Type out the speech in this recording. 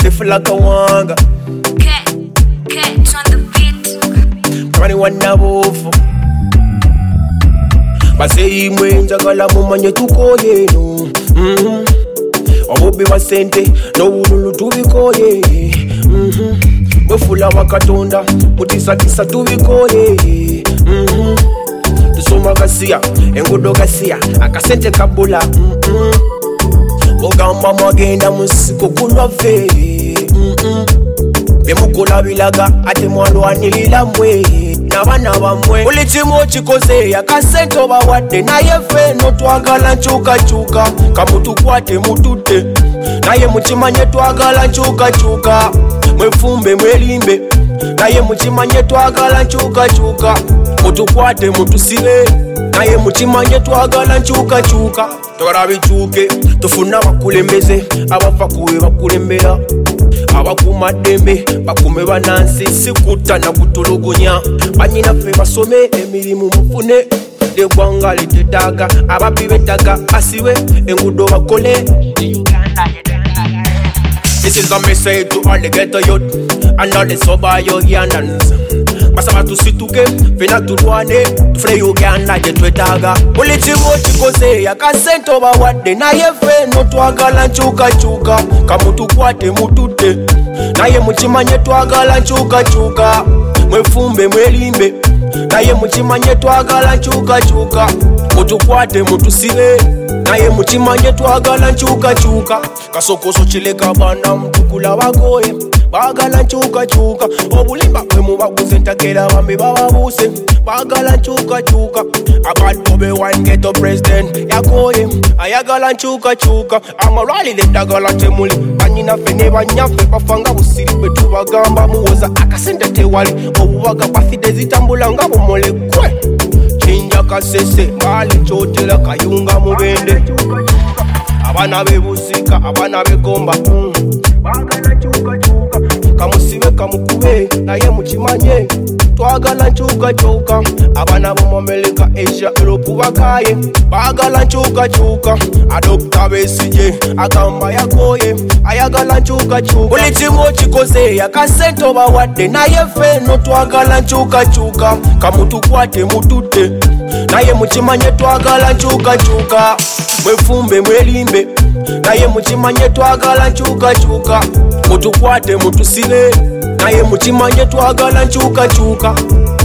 stiff like a wanga. Catch on the beat. Kani wanabufu Base imwe njagala mumanye tukoye no. Obubi wa sente no ululu tubikoye. Mwefula wakatonda mutisatisa tubikoye. Tusoma gasia engudo gasia akasente kabula. Ogamba mwagenda musiko kulwave. Bemukola bilaga ate mwalwanilila mwe nabana bamwe ulichimo chikoze yakasente obawadde naye ffe no twagala nkyukakyuka kamutukwate mutute naye mukimanye twagala nkyukakyuka mwefumbe mwelimbe naye mukimanye twagala nkyukakyuka mutukwate mutusibe naye mukimanye twagala nkyukakyuka twagala bikyuke tufuna bakulembeze abava kuwe bakulembera abakuma dembe bakume banansi sikuta na kutulugunya banyina ffe basome emirimu mufune legwanga litetaga abapi betaga asiwe engudo bakole. This is a message to all the ghetto youth and all the sober Ugandans. Basaba tusituke fena tulwane tufune Uganda jetwetaga ulichimo chikoze yakasente obawadde naye ffe no twagala nkyukakyuka kamutukwate mutute naye mukimanye twagala nkyukakyuka mwefumbe mwelimbe naye mukimanye twagala nkyukakyuka mutukwate mutusibe naye mukimanye twagala nkyukakyuka kasokoso kileka bana mutukula bagoye bagala nkyukakyuka obulimba bwe mubaguze entakera bambi bababuse bagala nkyukakyuka abantu bewan ghetto president yakoye ayagala nkyukakyuka amalwalire eddagala temuli banyina ffe ne banyaffe bafanga busiri bwe tubagamba muwoza akasente tewali obubaga bafide zitambula nga bumolekwe kinja kasese mali kyotera kayunga mubende abana bebuzika abana begomba bagala nkyukakyuka kamusibe kamukube naye mukimanye twagala nkyukakyuka abana bomumeleka Asia Europe bakaye bagala nkyukakyuka adokta Besigye agamba yakoye ayagala nkyukakyuka ulichimo chikoze yakasente obawadde naye ffe no twagala nkyukakyuka kamutukwate mutute naye mukimanye twagala nkyukakyuka mwefumbe mwelimbe naye mukimanye twagala nkyukakyuka mutukwate mutusibe naye mukimanye twagala nkyukakyuka